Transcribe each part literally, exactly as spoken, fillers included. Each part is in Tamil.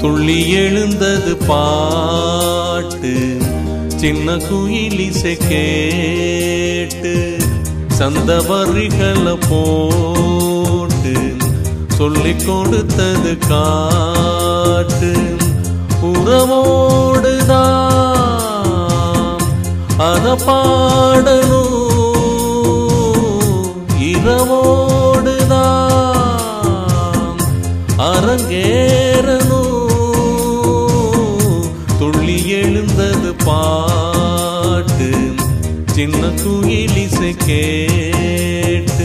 துள்ளி எழுந்தது பாட்டு சின்ன குயிலிசை கேட்டு சந்தவரிகளை போட்டு சொல்லிக் கொடுத்தது காட்டு உறவோடுதான் அத பாடணும் இரவோடுதான் அரங்கேறணும் துள்ளி எழுந்தது பாட்டு சின்ன குயிலிசை கேட்டு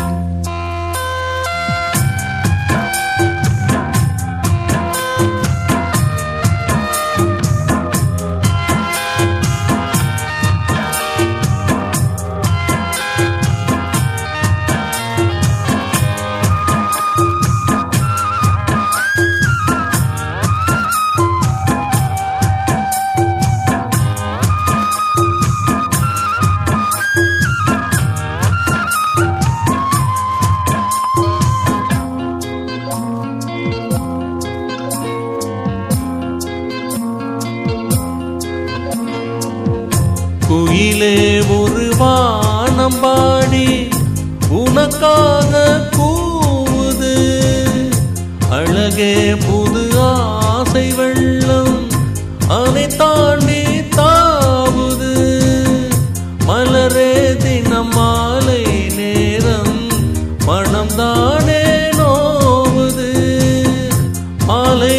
குயிலே ஒரு வானம்பாடி உனக்காக கூவுது அழகே புது ஆசை வெள்ளம் அதை தாண்டி தாவுது மலரே தினம் மாலை நேரம் மனம் தானே நோவுது மாலை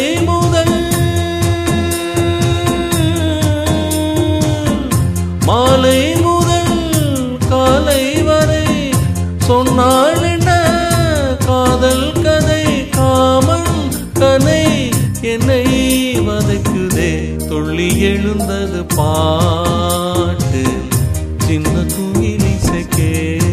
மாலை முதல் காலை வரை சொன்னாள் என்ன காதல் கதை காமன் கனை என்னை வதைக்குதே துள்ளி எழுந்தது பாட்டு சின்ன குயிலிசை கேட்டு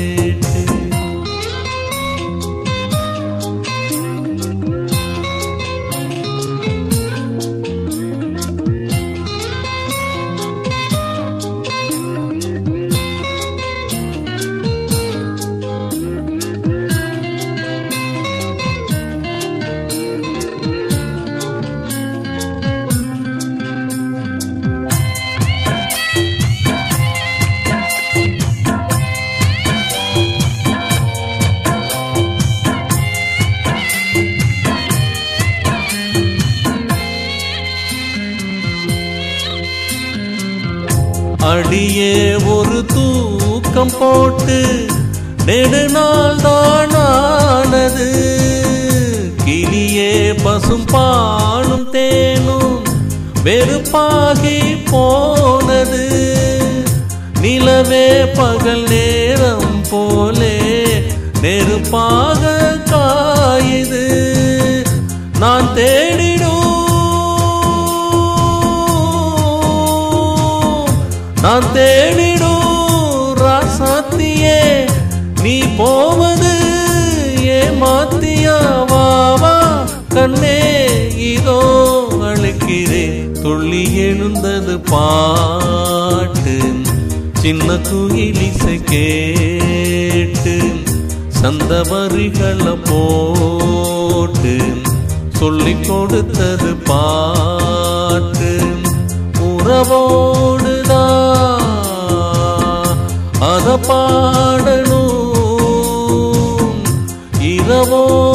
அடியே ஒரு தூக்கம் போட்டு நெடுநாள் தான் ஆனது கிளியே பசும் பாலும் தேனும் வெறுப்பாகி போனது நிலவே பகல் நேரம் போலே நெருப்பாக காயுது நான் தேடிடும் நான் தேடிடும் ராசாத்தியே நீ போவது ஏமாத்தியா வாவா கண்ணே இதோ அழைக்கிறேன் துள்ளி எழுந்தது பாட்டு சின்ன குயிலிசை கேட்டு சந்தவரிகளை போட்டு சொல்லிக் கொடுத்தது பாட்டு உறவோடுதான் அத பாடணும் இரவோ